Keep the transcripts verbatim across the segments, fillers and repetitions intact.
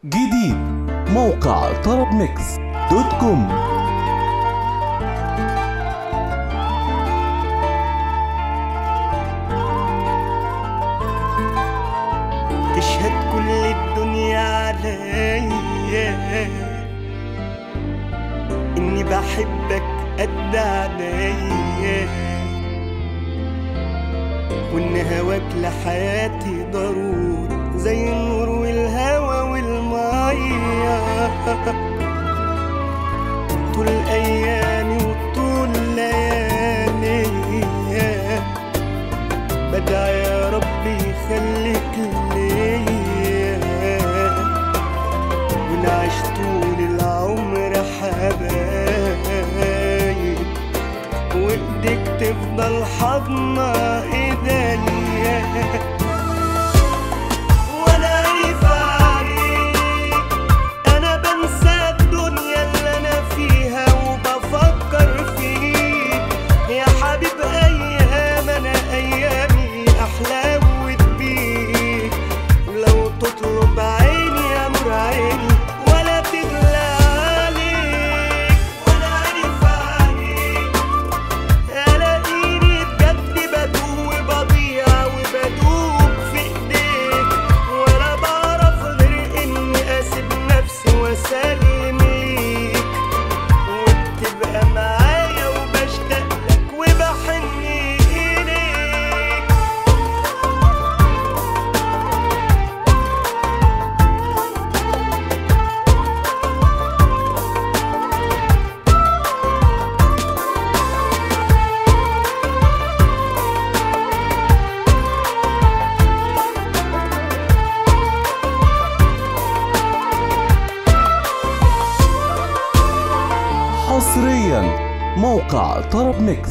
جديد. موقع طرب ميكس دوت كوم. تشهد كل الدنيا عليا إني بحبك قد عينيا، وإن هواك لحياتي ضروري زي النور والهوا والمية. طول أيامي وطول ليالي بدعي يا ربي يخليك ليا، ونعيش طول العمر حبايب، وإيديك تفضل حضنة إيديا. وأنا عارف عليك أنا بنسى الدنيا اللي أنا فيها وبفكر فيك يا حبيب أيام. أنا أيامي أحلى وتبيك، لو تطلب عيني يا نور عيني ولا تغلى عليك. وأنا عارف عليك ألاقيني بجد بدوب وبضيع وبدوب في إيديك، ولا بعرف غير إني أسيب نفسي وأسلم ليك، وبتبقى معايا وبشتاق لك وبحن إليك. حصريا موقع طرب ميكس.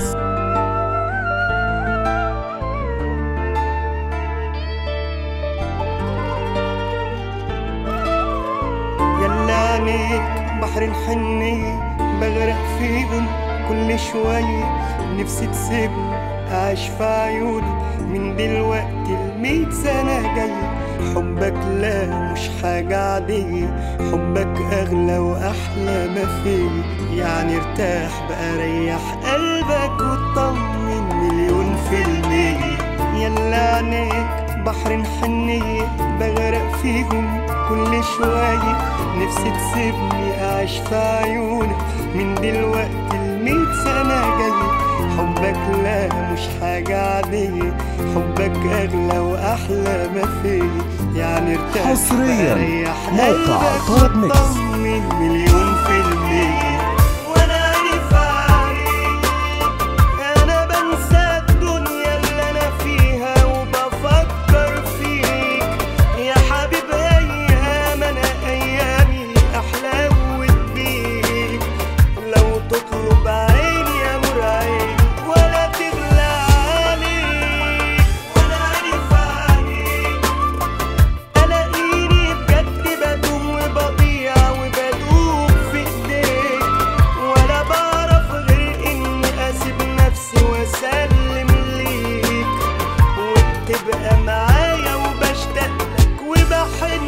يلا عينيك بحر الحنية بغرق فيهم كل شوية، نفسي تسيبني أعيش في عيونك من دلوقتي الميت سنة جاية. حبك لا مش حاجة عادية، حبك أغلى وأحلى ما فيه، يعني ارتاح بقى ريح قلبك وطمن مليون في المية. يلا عينيك بحر حنية بغرق فيهم كل شوية، نفسي تسيبني أعيش في عيونك من دلوقتي الميت سنة جاية. حبك لا مش حاجة عادية، حبك أغلى وأحلى ما فيه، يعني ارتاح حصريا ريح موقع قلبك طرب ميكس. وطمن مليون في المية. وأنا عارف عليك أنا بنسى الدنيا اللي أنا فيها وبفكر فيك يا حبيب أيام. أنا أيامي أحلى وتبيك، لو تطلب عيني يا نور عيني ولا تغلى عليك. وأنا عارف عليك ألاقيني بجد بدوب وبضيع وبدوب في إيديك، ولا بعرف غير إني أسيب نفسي وأسلم ليك، وبتبقى معايا وبشتاق لك وبحن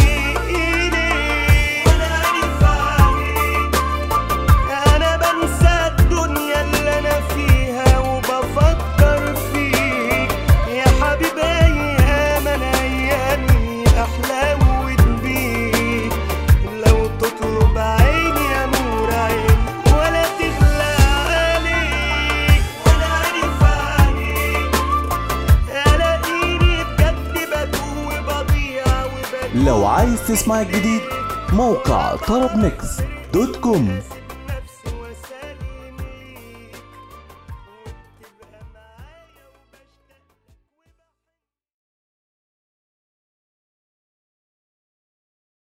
إليك. وأنا عارف عليك أنا بنسى الدنيا اللي أنا فيها وبفكر فيك يا حبيب أيام. أنا أيامي أحلى وتبيك، لو تطلب عيني يا نور عيني ولا تغلى عليك. وأنا عارف عليك ألاقيني بجد بدوب وبضيع وبدوب. لو عايز تسمع الجديد موقع طرب ميكس دوت كوم.